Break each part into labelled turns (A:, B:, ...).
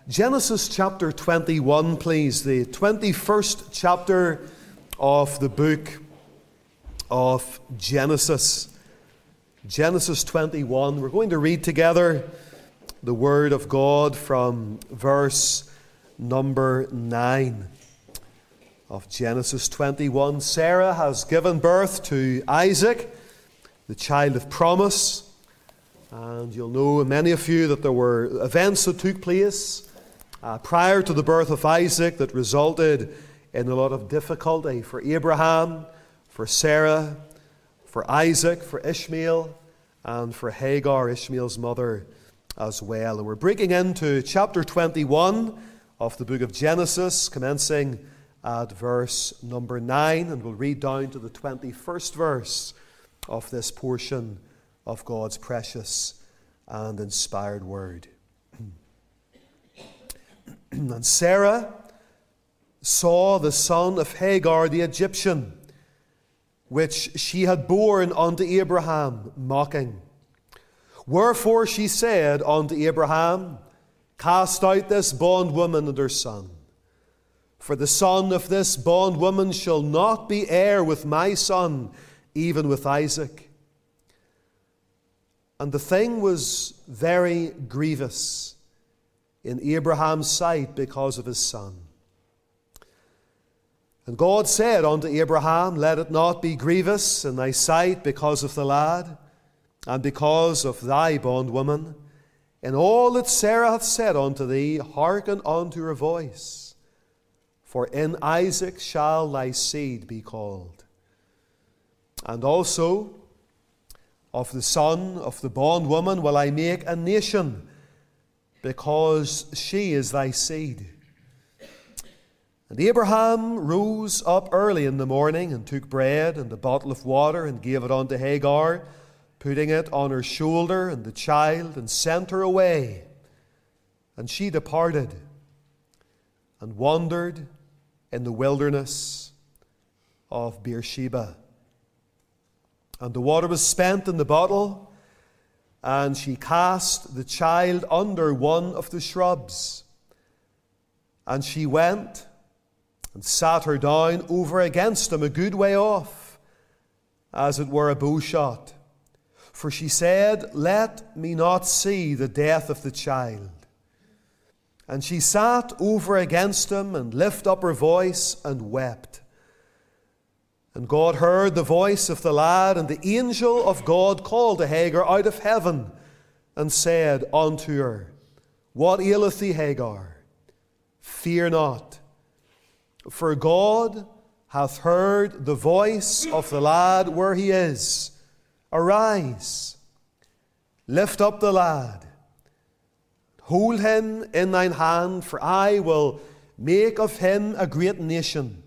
A: Genesis chapter 21, please. The 21st chapter of the book of Genesis. Genesis 21. We're going to read together the Word of God from verse number 9 of Genesis 21. Sarah has given birth to Isaac, the child of promise. And you'll know, many of you, that there were events that took place prior to the birth of Isaac that resulted in a lot of difficulty for Abraham, for Sarah, for Isaac, for Ishmael, and for Hagar, Ishmael's mother, as well. And we're breaking into chapter 21 of the book of Genesis, commencing at verse number 9, and we'll read down to the 21st verse of this portion of God's precious and inspired word. And Sarah saw the son of Hagar the Egyptian, which she had borne unto Abraham, mocking. Wherefore she said unto Abraham, Cast out this bondwoman and her son, for the son of this bondwoman shall not be heir with my son, even with Isaac. And the thing was very grievous in Abraham's sight because of his son. And God said unto Abraham, Let it not be grievous in thy sight because of the lad, and because of thy bondwoman. In all that Sarah hath said unto thee, hearken unto her voice. For in Isaac shall thy seed be called. And also of the son of the bondwoman will I make a nation, because she is thy seed. And Abraham rose up early in the morning, and took bread and a bottle of water, and gave it unto Hagar, putting it on her shoulder and the child, and sent her away. And she departed, and wandered in the wilderness of Beersheba. And the water was spent in the bottle, and she cast the child under one of the shrubs. And she went and sat her down over against him a good way off, as it were a bowshot. For she said, Let me not see the death of the child. And she sat over against him, and lifted up her voice, and wept. And God heard the voice of the lad, and the angel of God called to Hagar out of heaven, and said unto her, What aileth thee, Hagar? Fear not, for God hath heard the voice of the lad where he is. Arise, lift up the lad, hold him in thine hand, for I will make of him a great nation.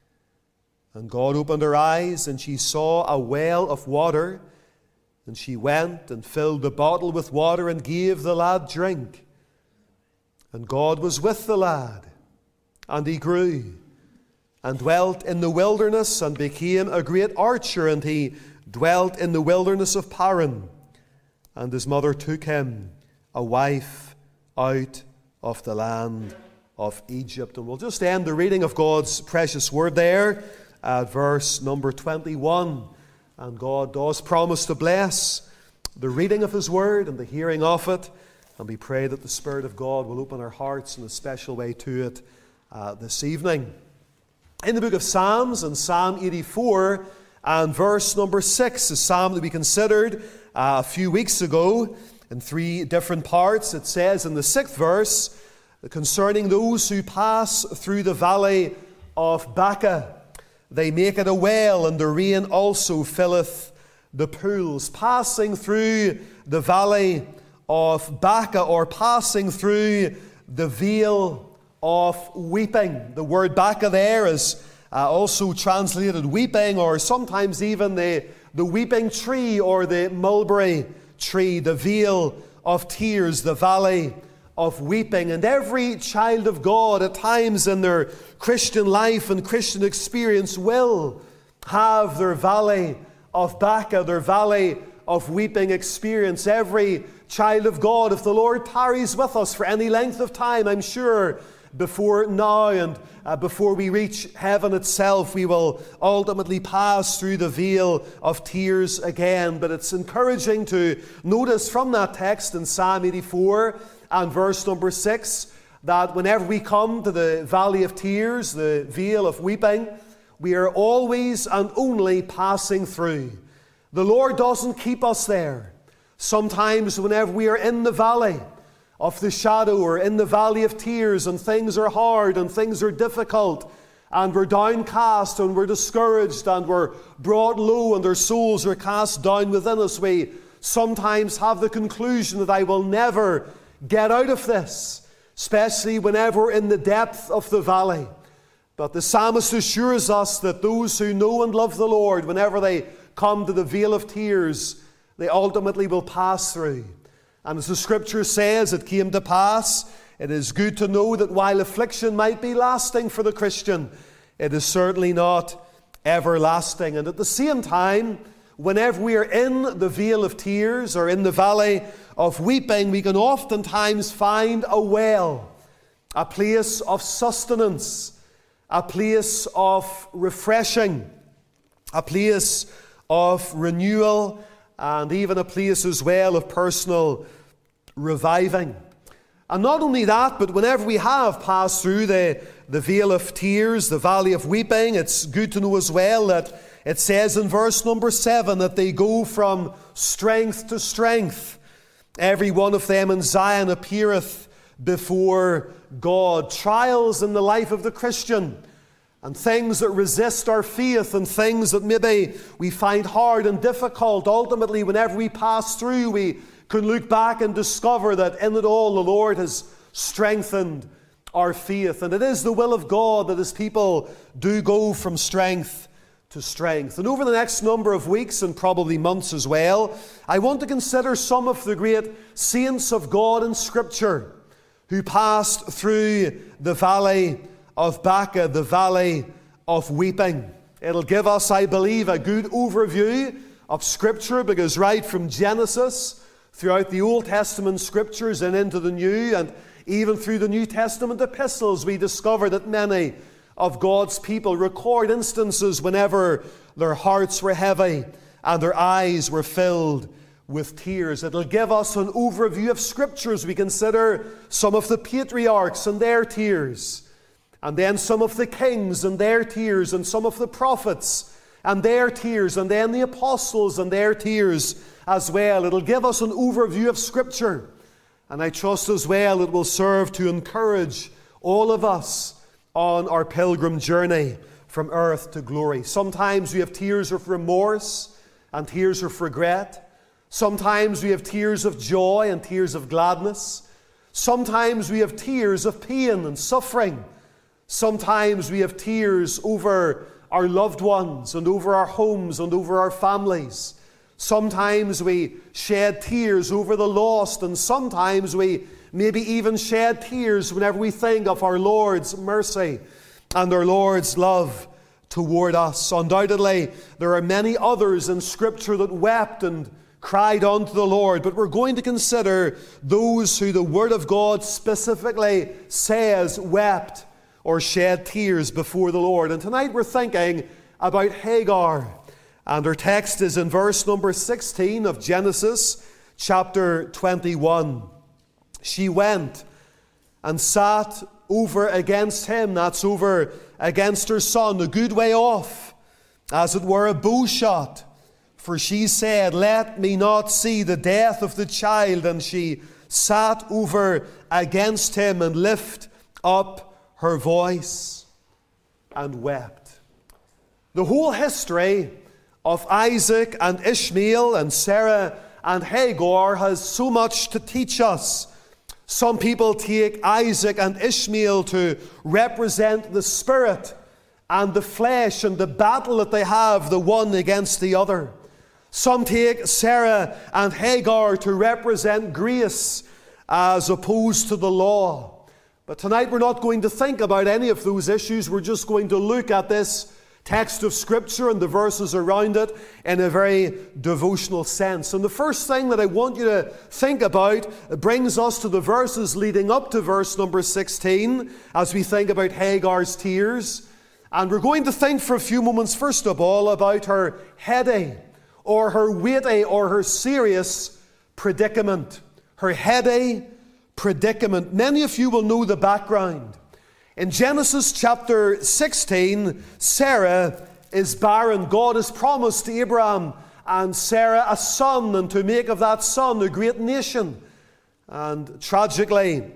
A: And God opened her eyes, and she saw a well of water. And she went and filled the bottle with water, and gave the lad drink. And God was with the lad, and he grew, and dwelt in the wilderness, and became a great archer. And he dwelt in the wilderness of Paran. And his mother took him a wife out of the land of Egypt. And we'll just end the reading of God's precious word there at verse number 21. And God does promise to bless the reading of his word and the hearing of it. And we pray that the Spirit of God will open our hearts in a special way to it this evening. In the book of Psalms, in Psalm 84 and verse number 6, a psalm that we considered a few weeks ago in three different parts, it says in the 6th verse, concerning those who pass through the valley of Baca, they make it a well, and the rain also filleth the pools. Passing through the valley of Baca, or passing through the vale of weeping. The word Baca there is also translated weeping, or sometimes even the weeping tree or the mulberry tree, the vale of tears, the valley of weeping. And every child of God at times in their Christian life and Christian experience will have their valley of Baca, their valley of weeping experience. Every child of God, if the Lord tarries with us for any length of time, I'm sure before now and before we reach heaven itself, we will ultimately pass through the vale of tears again. But it's encouraging to notice from that text in Psalm 84 and verse number 6 that whenever we come to the valley of tears, the vale of weeping, we are always and only passing through. The Lord doesn't keep us there. Sometimes whenever we are in the valley of the shadow or in the valley of tears and things are hard and things are difficult and we're downcast and we're discouraged and we're brought low and our souls are cast down within us, we sometimes have the conclusion that I will never get out of this, especially whenever we're in the depth of the valley. But the psalmist assures us that those who know and love the Lord, whenever they come to the vale of tears, they ultimately will pass through. And as the Scripture says, it came to pass, it is good to know that while affliction might be lasting for the Christian, it is certainly not everlasting. And at the same time, whenever we are in the vale of tears or in the valley of weeping, we can oftentimes find a well, a place of sustenance, a place of refreshing, a place of renewal, and even a place as well of personal reviving. And not only that, but whenever we have passed through the vale of tears, the valley of weeping, it's good to know as well that it says in verse number 7 that they go from strength to strength. Every one of them in Zion appeareth before God. Trials in the life of the Christian, and things that resist our faith and things that maybe we find hard and difficult. Ultimately, whenever we pass through, we can look back and discover that in it all the Lord has strengthened our faith. And it is the will of God that His people do go from strength to strength. And over the next number of weeks and probably months as well, I want to consider some of the great saints of God in Scripture who passed through the valley of Baca, the valley of weeping. It'll give us, I believe, a good overview of Scripture, because right from Genesis throughout the Old Testament Scriptures and into the New, and even through the New Testament epistles, we discover that many of God's people record instances whenever their hearts were heavy and their eyes were filled with tears. It'll give us an overview of Scriptures. We consider some of the patriarchs and their tears, and then some of the kings and their tears, and some of the prophets and their tears, and then the apostles and their tears as well. It'll give us an overview of Scripture, and I trust as well it will serve to encourage all of us on our pilgrim journey from earth to glory. Sometimes we have tears of remorse and tears of regret. Sometimes we have tears of joy and tears of gladness. Sometimes we have tears of pain and suffering. Sometimes we have tears over our loved ones and over our homes and over our families. Sometimes we shed tears over the lost, and sometimes we maybe even shed tears whenever we think of our Lord's mercy and our Lord's love toward us. Undoubtedly, there are many others in Scripture that wept and cried unto the Lord, but we're going to consider those who the Word of God specifically says wept or shed tears before the Lord. And tonight we're thinking about Hagar. And her text is in verse number 16 of Genesis chapter 21. She went and sat over against him, that's over against her son, a good way off, as it were a bow shot. For she said, let me not see the death of the child. And she sat over against him and lifted up her voice and wept. The whole history of Isaac and Ishmael and Sarah and Hagar has so much to teach us. Some people take Isaac and Ishmael to represent the spirit and the flesh and the battle that they have, the one against the other. Some take Sarah and Hagar to represent grace as opposed to the law. But tonight we're not going to think about any of those issues. We're just going to look at this text of Scripture and the verses around it in a very devotional sense. And the first thing that I want you to think about brings us to the verses leading up to verse number 16 as we think about Hagar's tears. And we're going to think for a few moments, first of all, about her heady or her weighty or her serious predicament. Her heady predicament. Many of you will know the background. In Genesis chapter 16, Sarah is barren. God has promised to Abraham and Sarah a son, and to make of that son a great nation. And tragically,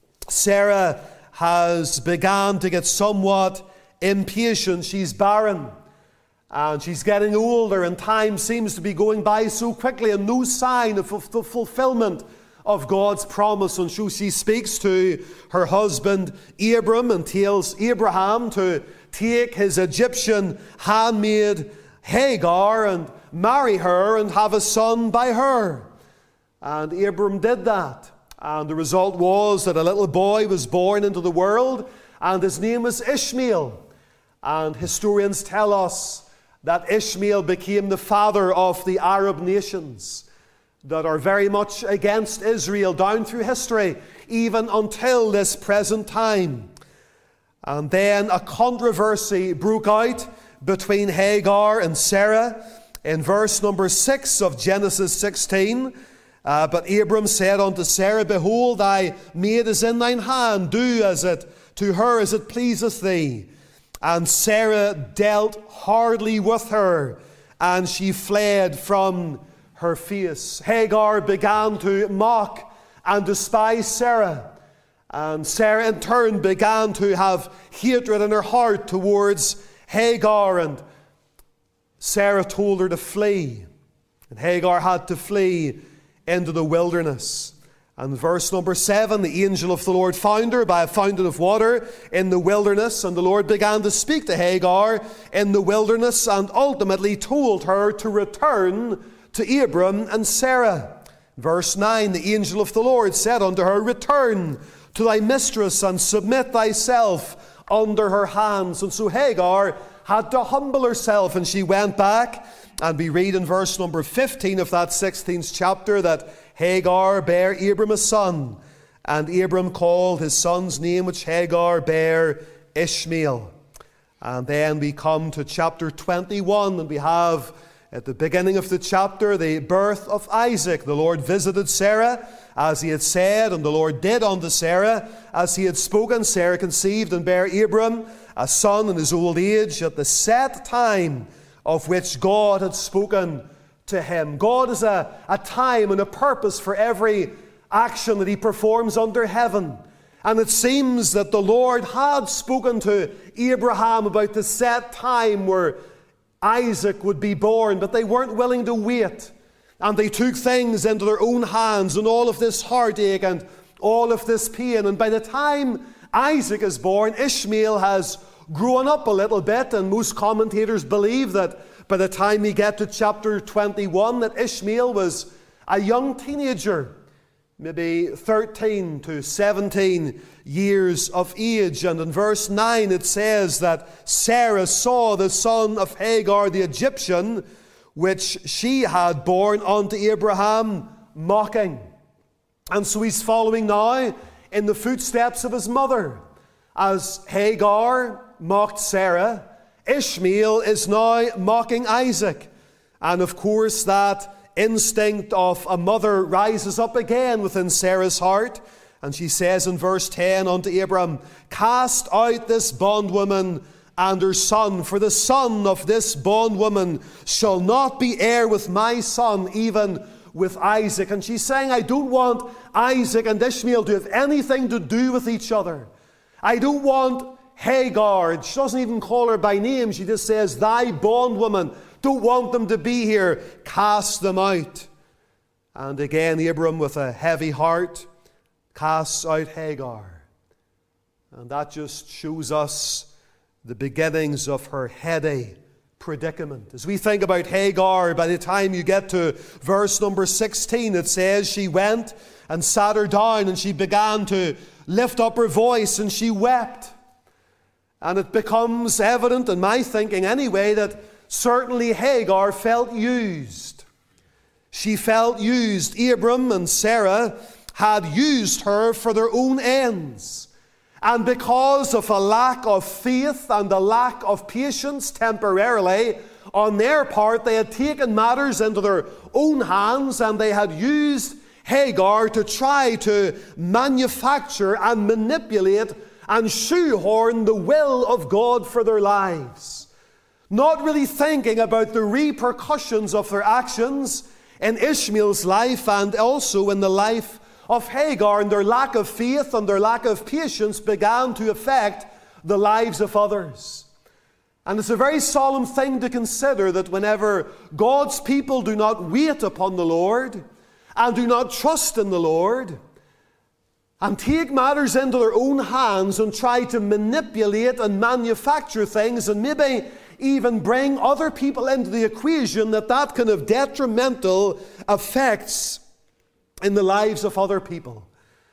A: Sarah has begun to get somewhat impatient. She's barren, and she's getting older, and time seems to be going by so quickly, and no sign of the fulfillment of God's promise. And so she speaks to her husband Abram and tells Abraham to take his Egyptian handmaid Hagar and marry her and have a son by her. And Abram did that. And the result was that a little boy was born into the world, and his name was Ishmael. And historians tell us that Ishmael became the father of the Arab nations that are very much against Israel down through history, even until this present time. And then a controversy broke out between Hagar and Sarah in verse number 6 of Genesis 16. But Abram said unto Sarah, Behold, thy maid is in thine hand, do to her as it pleaseth thee. And Sarah dealt hardly with her, and she fled from her face. Hagar began to mock and despise Sarah. And Sarah in turn began to have hatred in her heart towards Hagar. And Sarah told her to flee. And Hagar had to flee into the wilderness. And verse number 7, the angel of the Lord found her by a fountain of water in the wilderness. And the Lord began to speak to Hagar in the wilderness and ultimately told her to return to Abram and Sarah. Verse 9, the angel of the Lord said unto her, Return to thy mistress and submit thyself under her hands. And so Hagar had to humble herself, and she went back. And we read in verse number 15 of that 16th chapter that Hagar bare Abram a son, and Abram called his son's name, which Hagar bare, Ishmael. And then we come to chapter 21, and we have at the beginning of the chapter the birth of Isaac. The Lord visited Sarah as he had said, and the Lord did unto Sarah as he had spoken. Sarah conceived and bare Abram a son in his old age at the set time of which God had spoken to him. God has a time and a purpose for every action that he performs under heaven. And it seems that the Lord had spoken to Abraham about the set time where Isaac would be born, but they weren't willing to wait. And they took things into their own hands, and all of this heartache and all of this pain. And by the time Isaac is born, Ishmael has grown up a little bit, and most commentators believe that by the time we get to chapter 21 that Ishmael was a young teenager, maybe 13 to 17 years of age. And in verse 9 it says that Sarah saw the son of Hagar the Egyptian, which she had borne unto Abraham, mocking. And so he's following now in the footsteps of his mother. As Hagar mocked Sarah, Ishmael is now mocking Isaac. And of course that instinct of a mother rises up again within Sarah's heart. And she says in verse 10 unto Abram, Cast out this bondwoman and her son, for the son of this bondwoman shall not be heir with my son, even with Isaac. And she's saying, I don't want Isaac and Ishmael to have anything to do with each other. I don't want Hagar. She doesn't even call her by name. She just says, thy bondwoman. Don't want them to be here. Cast them out. And again, Abram, with a heavy heart, casts out Hagar. And that just shows us the beginnings of her heady predicament. As we think about Hagar, by the time you get to verse number 16, it says she went and sat her down, and she began to lift up her voice, and she wept. And it becomes evident in my thinking anyway that certainly Hagar felt used. She felt used. Abram and Sarah had used her for their own ends. And because of a lack of faith and a lack of patience temporarily on their part, they had taken matters into their own hands, and they had used Hagar to try to manufacture and manipulate and shoehorn the will of God for their lives. Not really thinking about the repercussions of their actions in Ishmael's life and also in the life of Hagar, and their lack of faith and their lack of patience began to affect the lives of others. And it's a very solemn thing to consider that whenever God's people do not wait upon the Lord and do not trust in the Lord and take matters into their own hands and try to manipulate and manufacture things and maybe even bring other people into the equation, that can have detrimental effects in the lives of other people.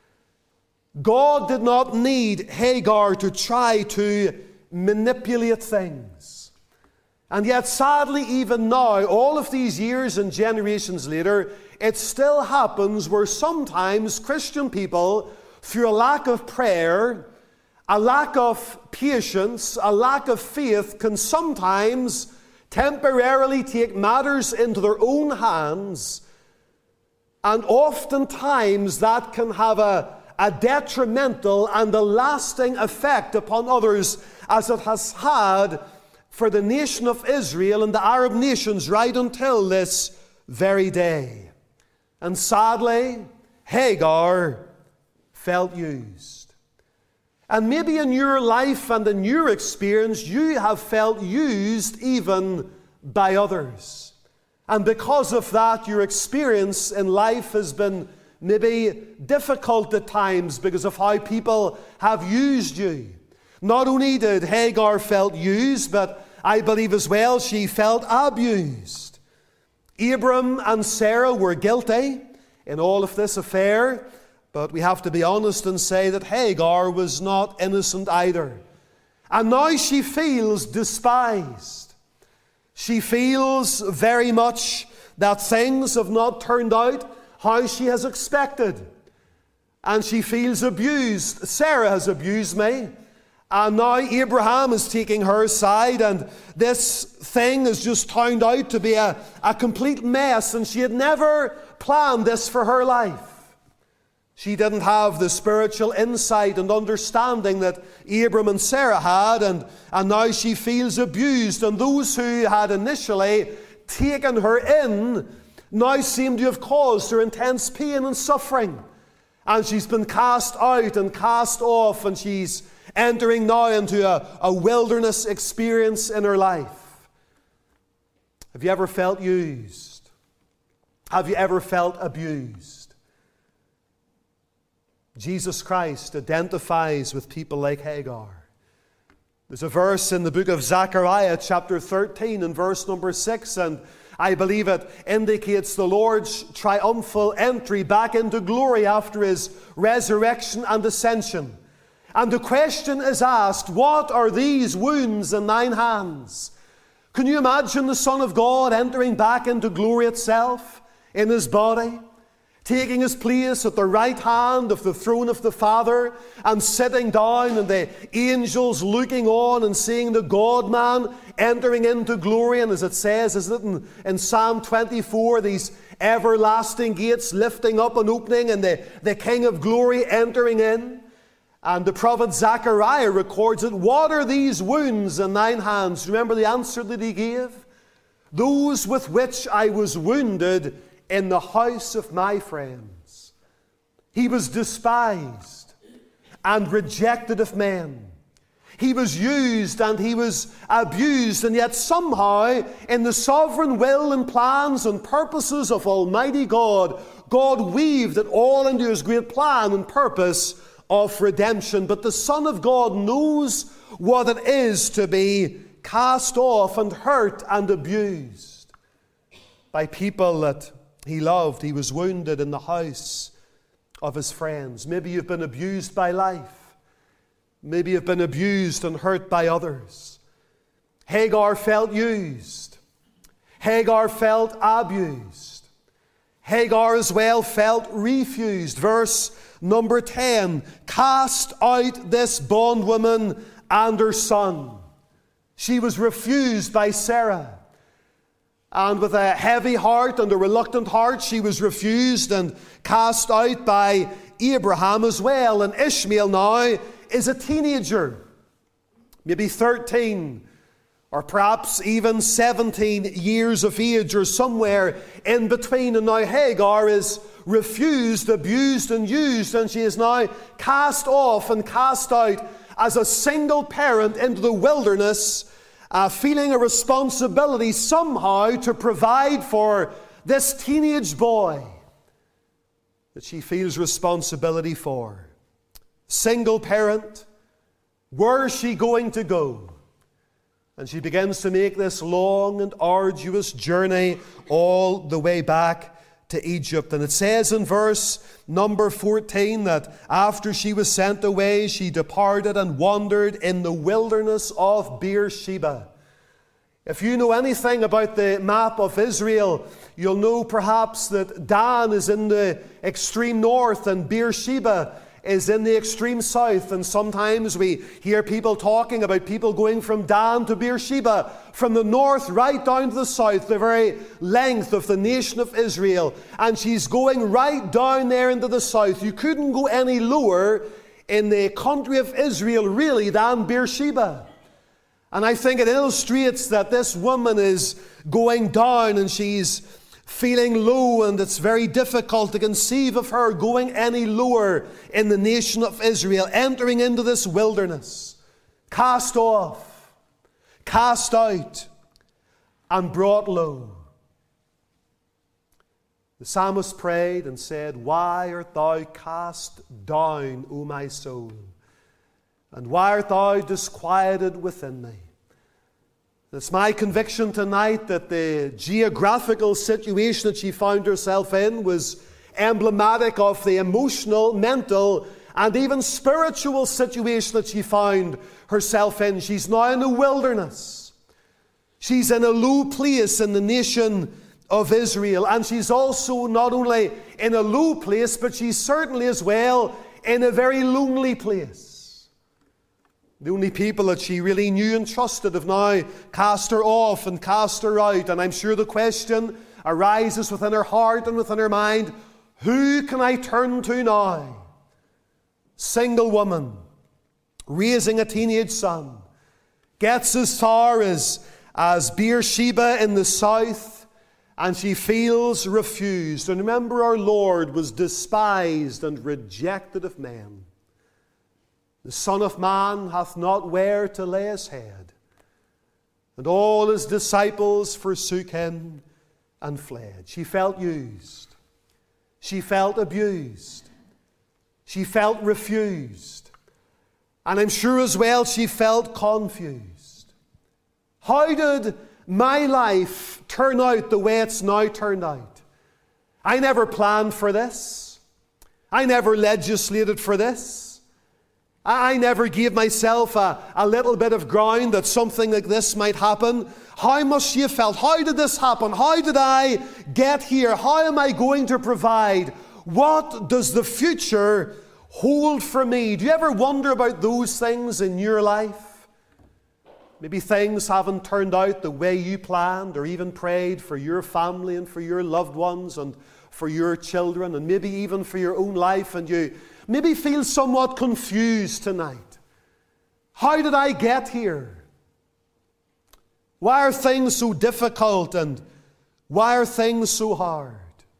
A: God did not need Hagar to try to manipulate things. And yet, sadly, even now, all of these years and generations later, it still happens where sometimes Christian people, through a lack of prayer, a lack of patience, a lack of faith, can sometimes temporarily take matters into their own hands. And oftentimes that can have a detrimental and a lasting effect upon others, as it has had for the nation of Israel and the Arab nations right until this very day. And sadly, Hagar felt used. And maybe in your life and in your experience, you have felt used even by others. And because of that, your experience in life has been maybe difficult at times because of how people have used you. Not only did Hagar felt used, but I believe as well she felt abused. Abram and Sarah were guilty in all of this affair, but we have to be honest and say that Hagar was not innocent either. And now she feels despised. She feels very much that things have not turned out how she has expected. And she feels abused. Sarah has abused me. And now Abraham is taking her side. And this thing has just turned out to be a complete mess. And she had never planned this for her life. She didn't have the spiritual insight and understanding that Abram and Sarah had, and now she feels abused. And those who had initially taken her in now seem to have caused her intense pain and suffering. And she's been cast out and cast off, and she's entering now into a wilderness experience in her life. Have you ever felt used? Have you ever felt abused? Jesus Christ identifies with people like Hagar. There's a verse in the book of Zechariah, chapter 13, and verse number 6, and I believe it indicates the Lord's triumphal entry back into glory after His resurrection and ascension. And the question is asked, what are these wounds in thine hands? Can you imagine the Son of God entering back into glory itself in His body? Taking His place at the right hand of the throne of the Father and sitting down, and the angels looking on and seeing the God-man entering into glory. And as it says, isn't it in Psalm 24, these everlasting gates lifting up and opening, and the King of glory entering in. And the prophet Zechariah records it. What are these wounds in thine hands? Remember the answer that he gave? Those with which I was wounded in the house of my friends. He was despised and rejected of men. He was used and he was abused, and yet somehow in the sovereign will and plans and purposes of Almighty God, God weaved it all into His great plan and purpose of redemption. But the Son of God knows what it is to be cast off and hurt and abused by people that He loved. He was wounded in the house of His friends. Maybe you've been abused by life. maybe have been abused and hurt by others. Hagar felt used. Hagar felt abused. Hagar as well felt refused. Verse number 10, cast out this bondwoman and her son. She was refused by Sarah. And with a heavy heart and a reluctant heart, she was refused and cast out by Abraham as well. And Ishmael now is a teenager, maybe 13 or perhaps even 17 years of age or somewhere in between. And now Hagar is refused, abused and used, and she is now cast off and cast out as a single parent into the wilderness, feeling a responsibility somehow to provide for this teenage boy that she feels responsibility for. Single parent, where is she going to go? And she begins to make this long and arduous journey all the way back to Egypt. And it says in verse number 14 that after she was sent away, she departed and wandered in the wilderness of Beersheba. If you know anything about the map of Israel, you'll know perhaps that Dan is in the extreme north and Beersheba is in the extreme south. And sometimes we hear people talking about people going from Dan to Beersheba, from the north right down to the south, the very length of the nation of Israel. And she's going right down there into the south. You couldn't go any lower in the country of Israel, really, than Beersheba. And I think it illustrates that this woman is going down and she's feeling low, and it's very difficult to conceive of her going any lower in the nation of Israel, entering into this wilderness, cast off, cast out, and brought low. The psalmist prayed and said, "Why art thou cast down, O my soul? And why art thou disquieted within me?" It's my conviction tonight that the geographical situation that she found herself in was emblematic of the emotional, mental, and even spiritual situation that she found herself in. She's now in the wilderness. She's in a low place in the nation of Israel. And she's also not only in a low place, but she's certainly as well in a very lonely place. The only people that she really knew and trusted have now cast her off and cast her out. And I'm sure the question arises within her heart and within her mind, who can I turn to now? Single woman, raising a teenage son, gets as far as Beersheba in the south, and she feels refused. And remember, our Lord was despised and rejected of men. The Son of Man hath not where to lay his head. And all his disciples forsook him and fled. She felt used. She felt abused. She felt refused. And I'm sure as well she felt confused. How did my life turn out the way it's now turned out? I never planned for this. I never legislated for this. I never gave myself a little bit of ground that something like this might happen. How must she have felt? How did this happen? How did I get here? How am I going to provide? What does the future hold for me? Do you ever wonder about those things in your life? Maybe things haven't turned out the way you planned or even prayed for your family and for your loved ones and for your children and maybe even for your own life, and you maybe feel somewhat confused tonight. How did I get here? Why are things so difficult and why are things so hard?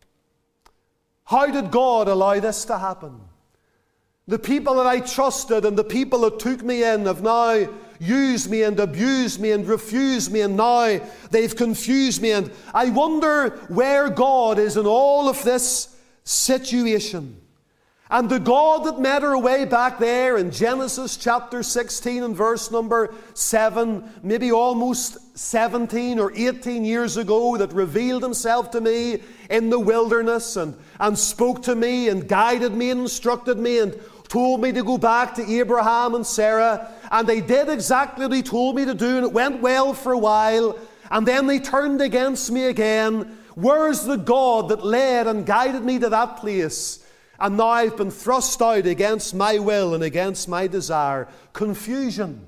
A: How did God allow this to happen? The people that I trusted and the people that took me in have now used me and abused me and refused me, and now they've confused me. And I wonder where God is in all of this situation. And the God that met her way back there in Genesis chapter 16 and verse number 7, maybe almost 17 or 18 years ago, that revealed himself to me in the wilderness and spoke to me and guided me and instructed me and told me to go back to Abraham and Sarah, and they did exactly what he told me to do, and it went well for a while, and then they turned against me again. Where's the God that led and guided me to that place? And now I've been thrust out against my will and against my desire. Confusion.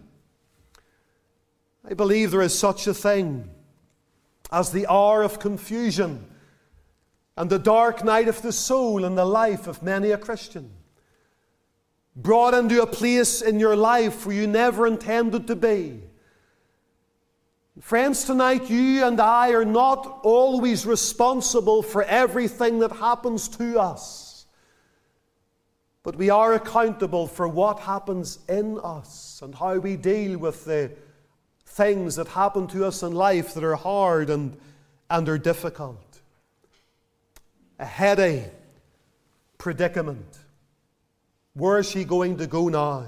A: I believe there is such a thing as the hour of confusion and the dark night of the soul in the life of many a Christian. Brought into a place in your life where you never intended to be. Friends, tonight you and I are not always responsible for everything that happens to us. But we are accountable for what happens in us and how we deal with the things that happen to us in life that are hard and are difficult. A heady predicament. Where is she going to go now?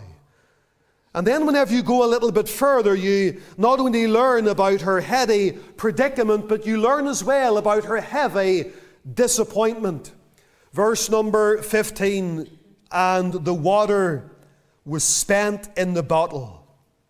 A: And then whenever you go a little bit further, you not only learn about her heady predicament, but you learn as well about her heavy disappointment. Verse number 15, and the water was spent in the bottle.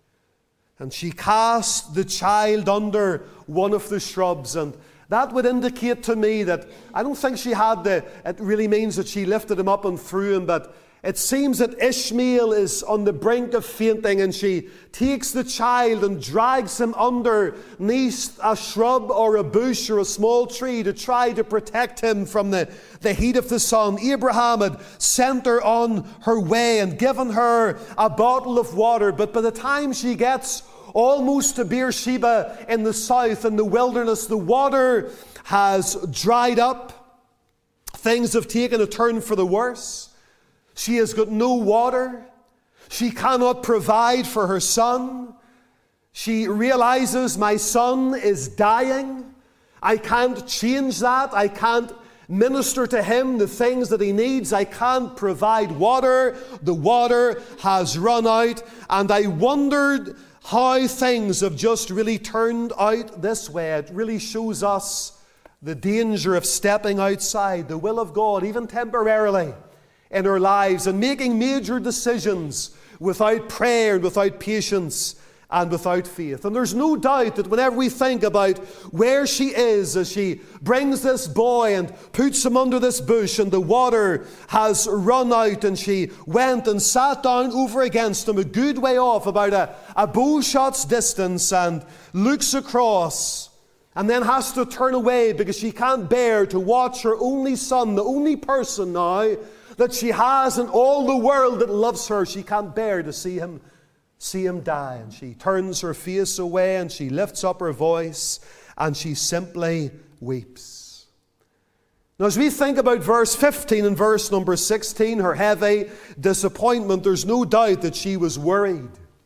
A: And she cast the child under one of the shrubs. And that would indicate to me that I don't think she had it really means that she lifted him up and threw him, but it seems that Ishmael is on the brink of fainting, and she takes the child and drags him underneath a shrub or a bush or a small tree to try to protect him from the heat of the sun. Abraham had sent her on her way and given her a bottle of water, but by the time she gets almost to Beersheba in the south, in the wilderness, the water has dried up. Things have taken a turn for the worse. She has got no water. She cannot provide for her son. She realizes, my son is dying. I can't change that. I can't minister to him the things that he needs. I can't provide water. The water has run out. And I wondered how things have just really turned out this way. It really shows us the danger of stepping outside the will of God, even temporarily, in our lives, and making major decisions without prayer and without patience and without faith. And there's no doubt that whenever we think about where she is as she brings this boy and puts him under this bush and the water has run out, and she went and sat down over against him a good way off, about a bow shot's distance, and looks across and then has to turn away because she can't bear to watch her only son, the only person now that she has in all the world that loves her. She can't bear to see him die. And she turns her face away and she lifts up her voice and she simply weeps. Now, as we think about verse 15 and verse number 16, her heavy disappointment, there's no doubt that she was worried.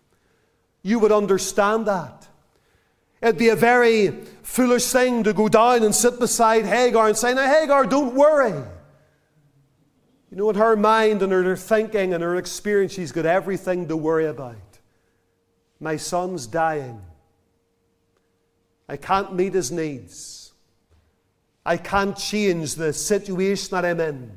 A: You would understand that. It'd be a very foolish thing to go down and sit beside Hagar and say, now Hagar, don't worry. You know, in her mind and her thinking and her experience, she's got everything to worry about. My son's dying. I can't meet his needs. I can't change the situation that I'm in.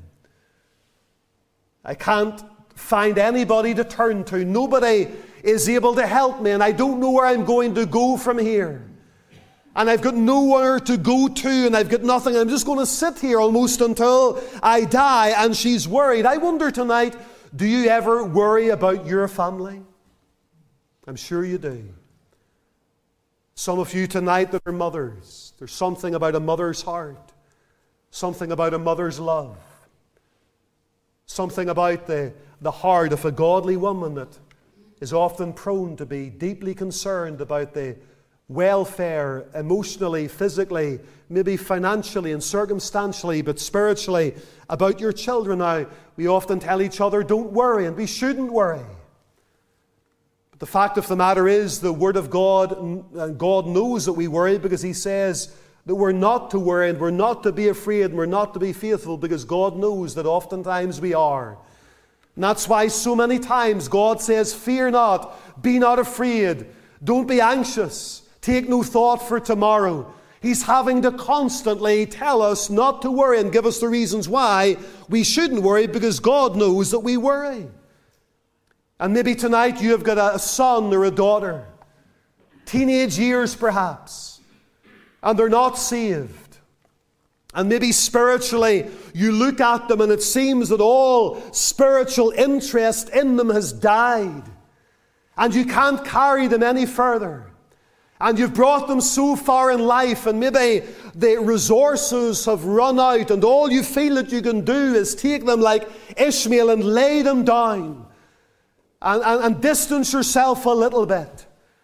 A: I can't find anybody to turn to. Nobody is able to help me, and I don't know where I'm going to go from here. And I've got nowhere to go to, and I've got nothing. I'm just going to sit here almost until I die. And she's worried. I wonder tonight, do you ever worry about your family? I'm sure you do. Some of you tonight that are mothers, there's something about a mother's heart, something about a mother's love, something about the heart of a godly woman that is often prone to be deeply concerned about the welfare, emotionally, physically, maybe financially and circumstantially, but spiritually, about your children. Now, we often tell each other, don't worry, and we shouldn't worry. But the fact of the matter is, the Word of God, and God knows that we worry, because He says that we're not to worry, and we're not to be afraid, and we're not to be faithful, because God knows that oftentimes we are. And that's why so many times God says, fear not, be not afraid, don't be anxious, take no thought for tomorrow. He's having to constantly tell us not to worry and give us the reasons why we shouldn't worry, because God knows that we worry. And maybe tonight you have got a son or a daughter, teenage years perhaps, and they're not saved. And maybe spiritually you look at them and it seems that all spiritual interest in them has died. And you can't carry them any further. And you've brought them so far in life, and maybe the resources have run out, and all you feel that you can do is take them like Ishmael and lay them down and distance yourself a little bit.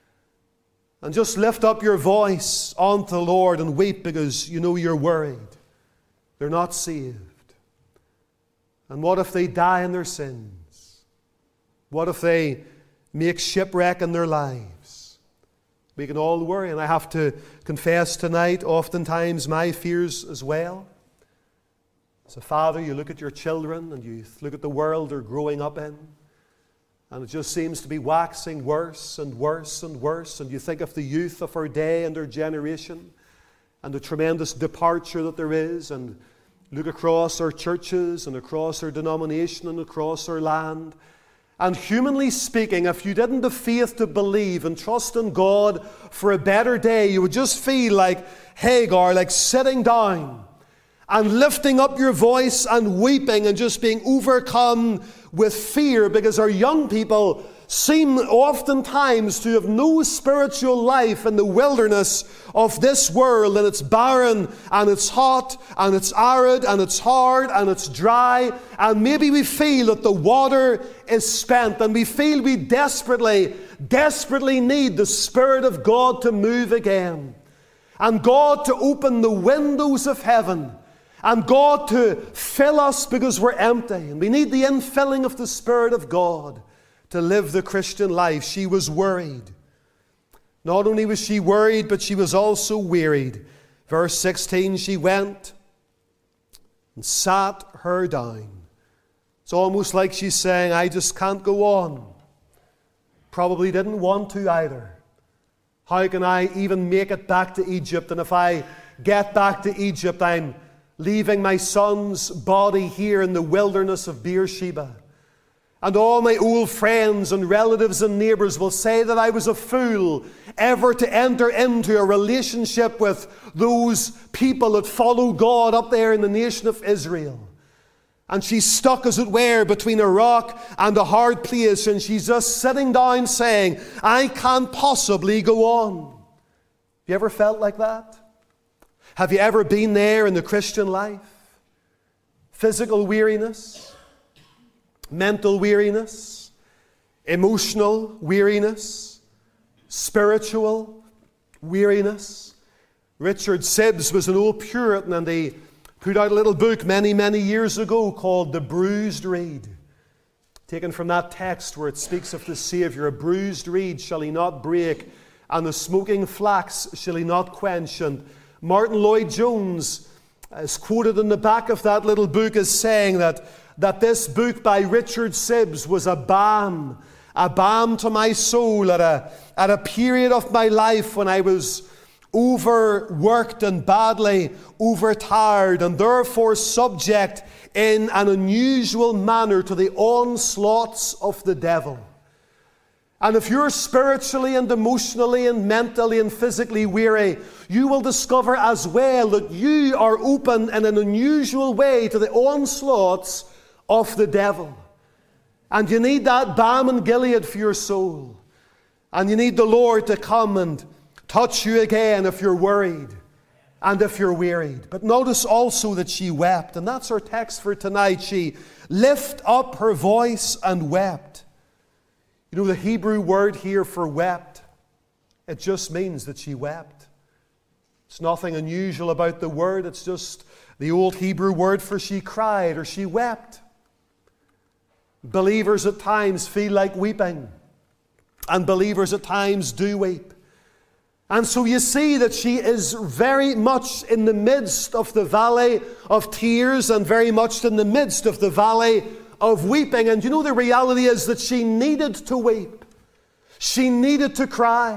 A: And just lift up your voice unto the Lord and weep because you know you're worried. They're not saved. And what if they die in their sins? What if they make shipwreck in their lives? We can all worry, and I have to confess tonight, oftentimes my fears as well. As a father, you look at your children and you look at the world they're growing up in, and it just seems to be waxing worse and worse and worse. And you think of the youth of our day and our generation and the tremendous departure that there is, and look across our churches and across our denomination and across our land. And humanly speaking, if you didn't have faith to believe and trust in God for a better day, you would just feel like Hagar, like sitting down and lifting up your voice and weeping and just being overcome with fear, because our young people seem oftentimes to have no spiritual life in the wilderness of this world, and it's barren and it's hot and it's arid and it's hard and it's dry, and maybe we feel that the water is spent, and we feel we desperately need the Spirit of God to move again, and God to open the windows of heaven, and God to fill us because we're empty, and we need the infilling of the Spirit of God to live the Christian life. She was worried. Not only was she worried, but she was also wearied. Verse 16, she went and sat her down. It's almost like she's saying, I just can't go on. Probably didn't want to either. How can I even make it back to Egypt? And if I get back to Egypt, I'm leaving my son's body here in the wilderness of Beersheba. And all my old friends and relatives and neighbors will say that I was a fool ever to enter into a relationship with those people that follow God up there in the nation of Israel. And she's stuck, as it were, between a rock and a hard place, and she's just sitting down saying, I can't possibly go on. Have you ever felt like that? Have you ever been there in the Christian life? Physical weariness, mental weariness, emotional weariness, spiritual weariness. Richard Sibbes was an old Puritan, and he put out a little book many, many years ago called The Bruised Reed, taken from that text where it speaks of the Savior. A bruised reed shall he not break, and the smoking flax shall he not quench. And Martin Lloyd-Jones is quoted in the back of that little book as saying that this book by Richard Sibbes was a balm to my soul at a period of my life when I was overworked and badly overtired, and therefore subject in an unusual manner to the onslaughts of the devil. And if you're spiritually and emotionally and mentally and physically weary, you will discover as well that you are open in an unusual way to the onslaughts of the devil. And you need that balm in Gilead for your soul. And you need the Lord to come and touch you again if you're worried and if you're wearied. But notice also that she wept. And that's our text for tonight. She lifted up her voice and wept. You know, the Hebrew word here for wept, it just means that she wept. It's nothing unusual about the word. It's just the old Hebrew word for she cried or she wept. Believers at times feel like weeping, and believers at times do weep. And so you see that she is very much in the midst of the valley of tears and very much in the midst of the valley of weeping. And you know, the reality is that she needed to weep. She needed to cry.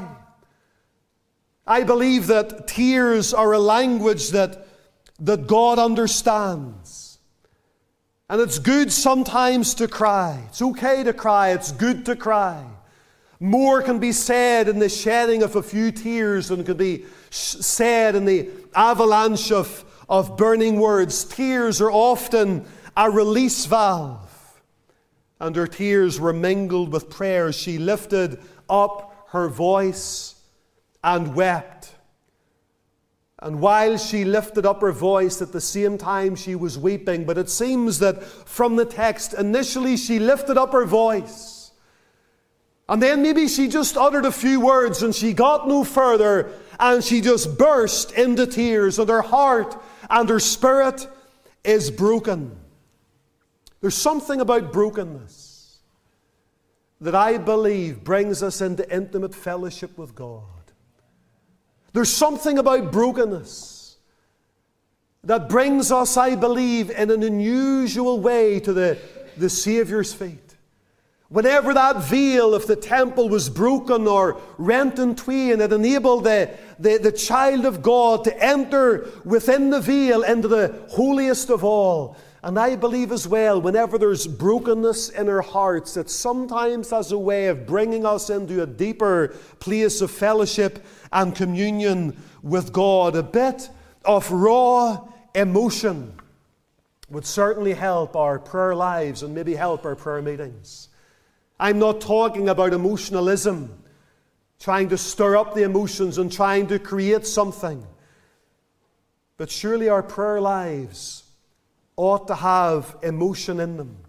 A: I believe that tears are a language that God understands. And it's good sometimes to cry. It's okay to cry. It's good to cry. More can be said in the shedding of a few tears than can be said in the avalanche of burning words. Tears are often a release valve. And her tears were mingled with prayers. She lifted up her voice and wept. And while she lifted up her voice, at the same time she was weeping. But it seems that from the text, initially she lifted up her voice. And then maybe she just uttered a few words and she got no further. And she just burst into tears. And her heart and her spirit is broken. There's something about brokenness that I believe brings us into intimate fellowship with God. There's something about brokenness that brings us, I believe, in an unusual way to the Saviour's feet. Whenever that veil of the temple was broken or rent in twain, it enabled the child of God to enter within the veil into the holiest of all. And I believe as well, whenever there's brokenness in our hearts, it sometimes has a way of bringing us into a deeper place of fellowship and communion with God. A bit of raw emotion would certainly help our prayer lives and maybe help our prayer meetings. I'm not talking about emotionalism, trying to stir up the emotions and trying to create something. But surely our prayer lives ought to have emotion in them.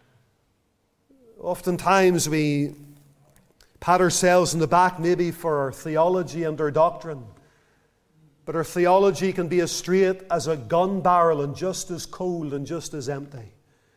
A: Oftentimes we pat ourselves in the back maybe for our theology and our doctrine. But our theology can be as straight as a gun barrel and just as cold and just as empty.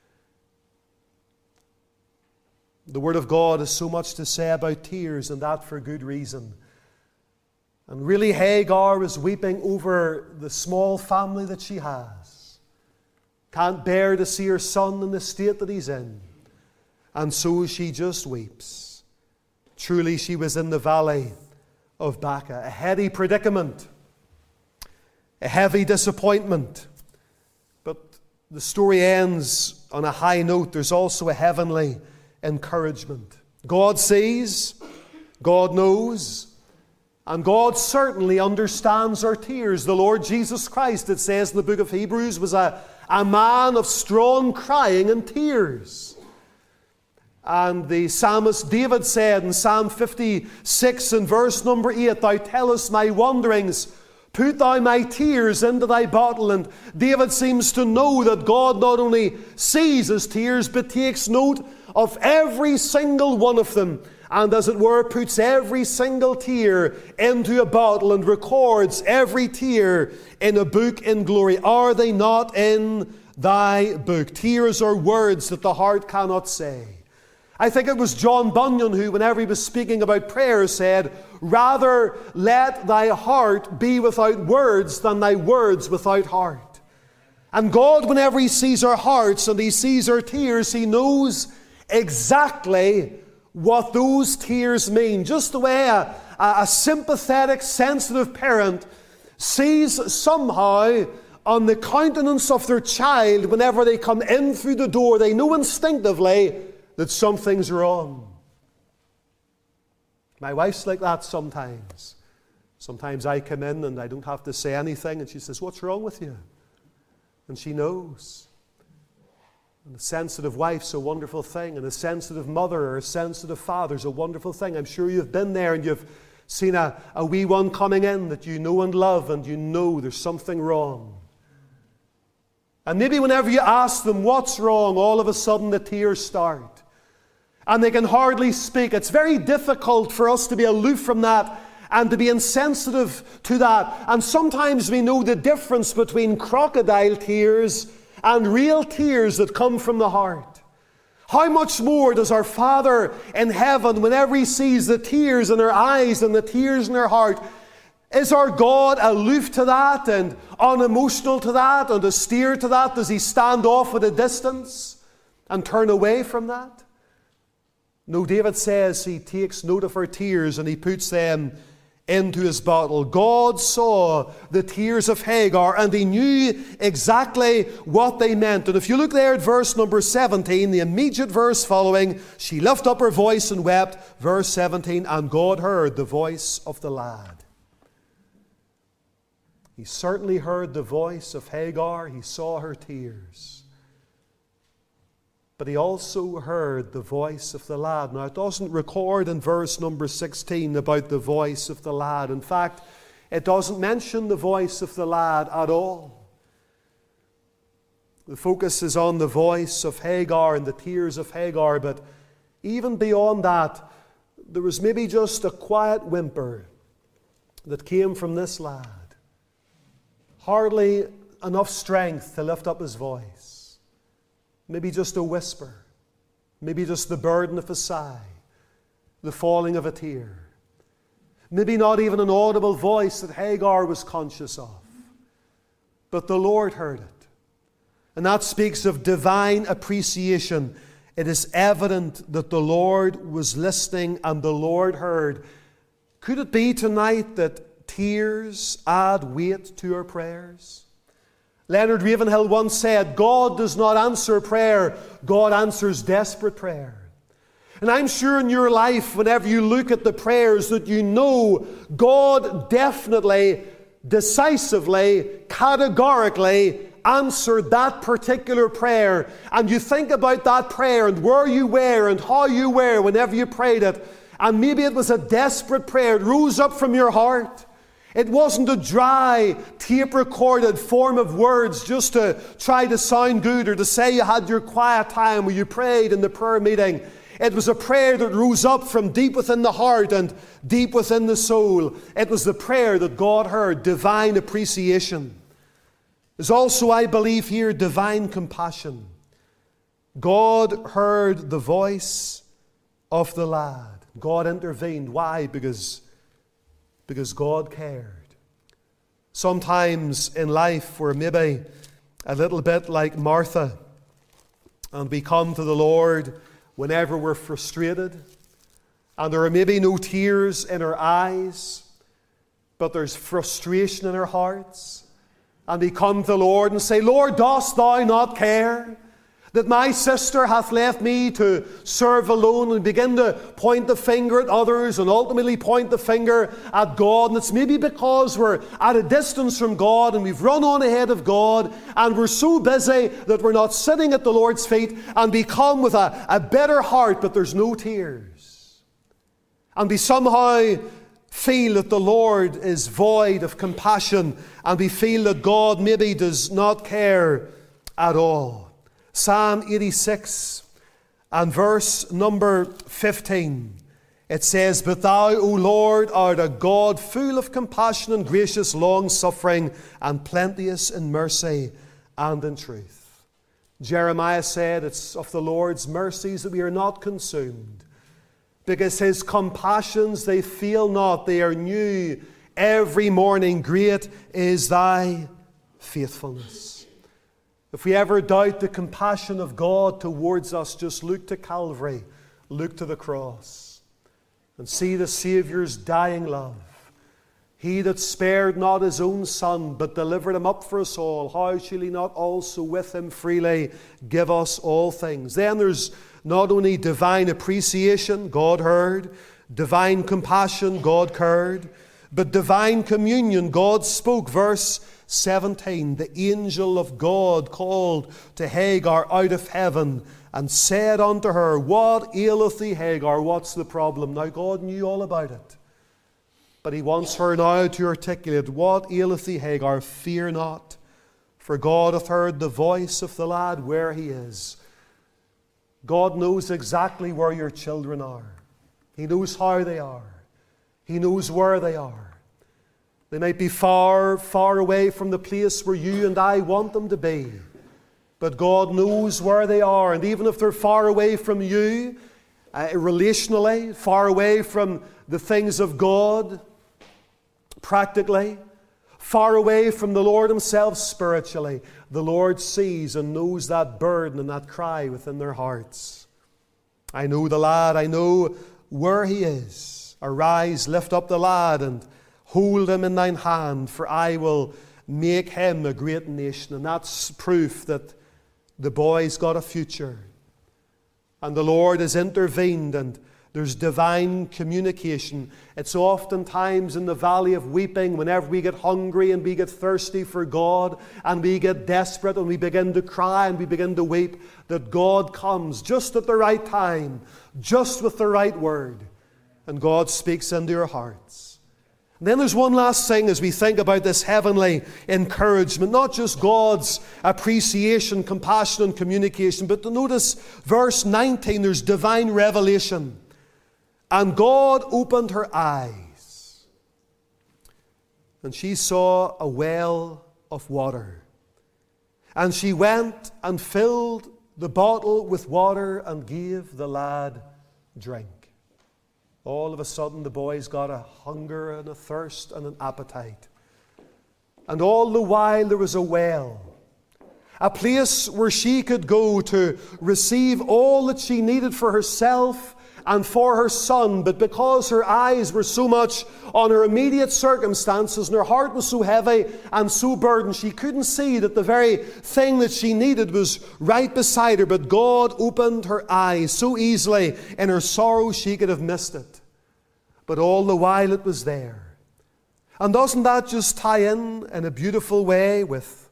A: The Word of God has so much to say about tears, and that for good reason. And really Hagar was weeping over the small family that she has. Can't bear to see her son in the state that he's in. And so she just weeps. Truly she was in the valley of Baca. A heady predicament. A heavy disappointment. But the story ends on a high note. There's also a heavenly encouragement. God sees, God knows, and God certainly understands our tears. The Lord Jesus Christ, it says in the book of Hebrews, was a man of strong crying and tears. And the psalmist David said in Psalm 56 and verse number 8, Thou tellest my wanderings, put thou my tears into thy bottle. And David seems to know that God not only sees his tears, but takes note of every single one of them. And as it were, puts every single tear into a bottle and records every tear in a book in glory. Are they not in thy book? Tears are words that the heart cannot say. I think it was John Bunyan who, whenever he was speaking about prayer, said, Rather let thy heart be without words than thy words without heart. And God, whenever he sees our hearts and he sees our tears, he knows exactly what those tears mean. Just the way a sympathetic, sensitive parent sees somehow on the countenance of their child whenever they come in through the door, they know instinctively that something's wrong. My wife's like that sometimes. Sometimes I come in and I don't have to say anything and she says, What's wrong with you? And she knows. And a sensitive wife's a wonderful thing, and a sensitive mother or a sensitive father's a wonderful thing. I'm sure you've been there and you've seen a wee one coming in that you know and love, and you know there's something wrong. And maybe whenever you ask them what's wrong, all of a sudden the tears start. And they can hardly speak. It's very difficult for us to be aloof from that and to be insensitive to that. And sometimes we know the difference between crocodile tears and real tears that come from the heart. How much more does our Father in heaven, whenever he sees the tears in our eyes and the tears in our heart, is our God aloof to that and unemotional to that and austere to that? Does he stand off at a distance and turn away from that? No, David says he takes note of our tears and he puts them into his bottle. God saw the tears of Hagar, and he knew exactly what they meant. And if you look there at verse number 17, the immediate verse following, she lifted up her voice and wept. Verse 17, and God heard the voice of the lad. He certainly heard the voice of Hagar. He saw her tears. But he also heard the voice of the lad. Now, it doesn't record in verse number 16 about the voice of the lad. In fact, it doesn't mention the voice of the lad at all. The focus is on the voice of Hagar and the tears of Hagar. But even beyond that, there was maybe just a quiet whimper that came from this lad. Hardly enough strength to lift up his voice. Maybe just a whisper. Maybe just the burden of a sigh. The falling of a tear. Maybe not even an audible voice that Hagar was conscious of. But the Lord heard it. And that speaks of divine appreciation. It is evident that the Lord was listening and the Lord heard. Could it be tonight that tears add weight to our prayers? Leonard Ravenhill once said, God does not answer prayer, God answers desperate prayer. And I'm sure in your life, whenever you look at the prayers, that you know God definitely, decisively, categorically answered that particular prayer. And you think about that prayer and where you were and how you were whenever you prayed it. And maybe it was a desperate prayer. It rose up from your heart. It wasn't a dry, tape-recorded form of words just to try to sound good or to say you had your quiet time where you prayed in the prayer meeting. It was a prayer that rose up from deep within the heart and deep within the soul. It was the prayer that God heard, divine appreciation. There's also, I believe here, divine compassion. God heard the voice of the lad. God intervened. Why? Because God cared. Sometimes in life we're maybe a little bit like Martha, and we come to the Lord whenever we're frustrated, and there are maybe no tears in our eyes, but there's frustration in our hearts, and we come to the Lord and say, Lord, dost thou not care that my sister hath left me to serve alone, and begin to point the finger at others and ultimately point the finger at God? And it's maybe because we're at a distance from God and we've run on ahead of God and we're so busy that we're not sitting at the Lord's feet, and we come with a bitter heart, but there's no tears. And we somehow feel that the Lord is void of compassion, and we feel that God maybe does not care at all. Psalm 86 and verse number 15. It says, But thou, O Lord, art a God full of compassion and gracious, long-suffering, and plenteous in mercy and in truth. Jeremiah said, it's of the Lord's mercies that we are not consumed, because his compassions, they fail not, they are new every morning. Great is thy faithfulness. If we ever doubt the compassion of God towards us, just look to Calvary, look to the cross, and see the Saviour's dying love. He that spared not his own Son, but delivered him up for us all, how shall he not also with him freely give us all things? Then there's not only divine appreciation, God heard, divine compassion, God cared, but divine communion, God spoke. Verse 17, the angel of God called to Hagar out of heaven and said unto her, What aileth thee, Hagar? What's the problem? Now, God knew all about it, but he wants her now to articulate, What aileth thee, Hagar? Fear not, for God hath heard the voice of the lad where he is. God knows exactly where your children are. He knows how they are. He knows where they are. They might be far, far away from the place where you and I want them to be. But God knows where they are. And even if they're far away from you, relationally, far away from the things of God, practically, far away from the Lord himself spiritually, the Lord sees and knows that burden and that cry within their hearts. I know the lad. I know where he is. Arise, lift up the lad, and Hold him in thine hand, for I will make him a great nation. And that's proof that the boy's got a future. And the Lord has intervened, and there's divine communication. It's oftentimes in the valley of weeping, whenever we get hungry and we get thirsty for God, and we get desperate and we begin to cry and we begin to weep, that God comes just at the right time, just with the right word, and God speaks into your hearts. And then there's one last thing as we think about this heavenly encouragement, not just God's appreciation, compassion, and communication, but to notice verse 19, there's divine revelation. And God opened her eyes, and she saw a well of water. And she went and filled the bottle with water and gave the lad drink. All of a sudden, the boy's got a hunger and a thirst and an appetite. And all the while, there was a well, a place where she could go to receive all that she needed for herself and for her son. But because her eyes were so much on her immediate circumstances and her heart was so heavy and so burdened, she couldn't see that the very thing that she needed was right beside her. But God opened her eyes so easily. In her sorrow, she could have missed it. But all the while, it was there. And doesn't that just tie in a beautiful way with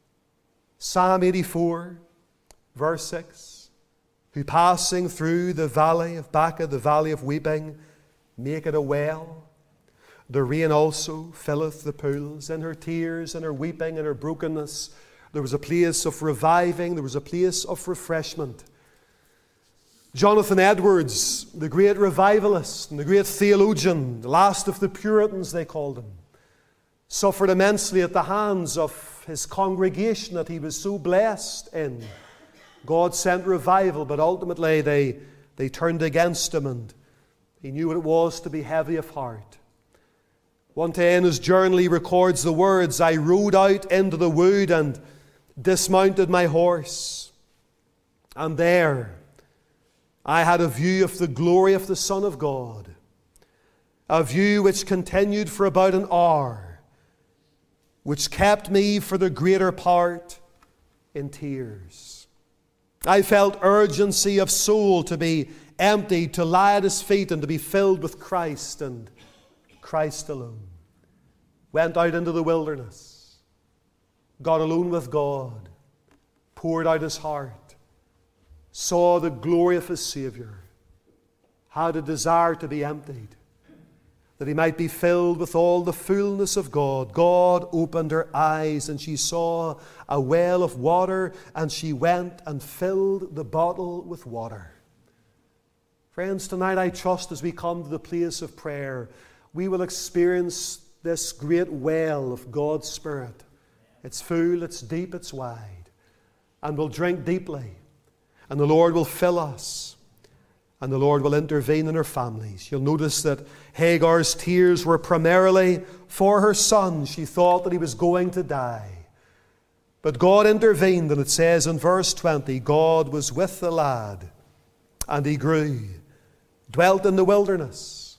A: Psalm 84, verse 6? Who passing through the valley of Baca, the valley of weeping, make it a well. The rain also filleth the pools. In her tears, in her weeping, in her brokenness, there was a place of reviving, there was a place of refreshment. Jonathan Edwards, the great revivalist and the great theologian, the last of the Puritans they called him, suffered immensely at the hands of his congregation that he was so blessed in. God sent revival, but ultimately they turned against him, and he knew what it was to be heavy of heart. One day in his journal he records the words, I rode out into the wood and dismounted my horse, and there I had a view of the glory of the Son of God, a view which continued for about an hour, which kept me for the greater part in tears. I felt urgency of soul to be emptied, to lie at his feet and to be filled with Christ and Christ alone. Went out into the wilderness, got alone with God, poured out his heart, saw the glory of his Savior, had a desire to be emptied, that he might be filled with all the fullness of God. God opened her eyes, and she saw a well of water, and she went and filled the bottle with water. Friends, tonight I trust as we come to the place of prayer, we will experience this great well of God's Spirit. It's full, it's deep, it's wide, and we'll drink deeply, and the Lord will fill us. And the Lord will intervene in her families. You'll notice that Hagar's tears were primarily for her son. She thought that he was going to die. But God intervened, and it says in verse 20, God was with the lad, and he grew, dwelt in the wilderness.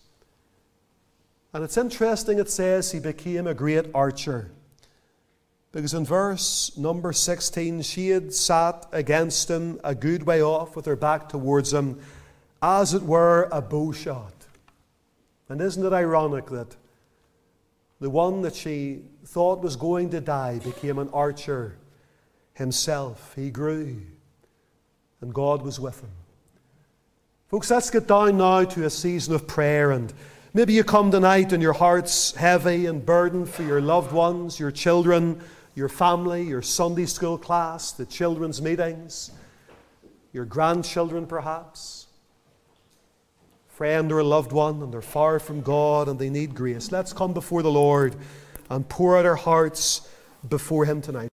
A: And it's interesting, it says he became a great archer. Because in verse number 16, she had sat against him a good way off with her back towards him, as it were a bow shot. And isn't it ironic that the one that she thought was going to die became an archer himself? He grew, and God was with him. Folks, let's get down now to a season of prayer. And maybe you come tonight and your heart's heavy and burdened for your loved ones, your children, your family, your Sunday school class, the children's meetings, your grandchildren perhaps. Friend or a loved one, and they're far from God and they need grace. Let's come before the Lord and pour out our hearts before Him tonight.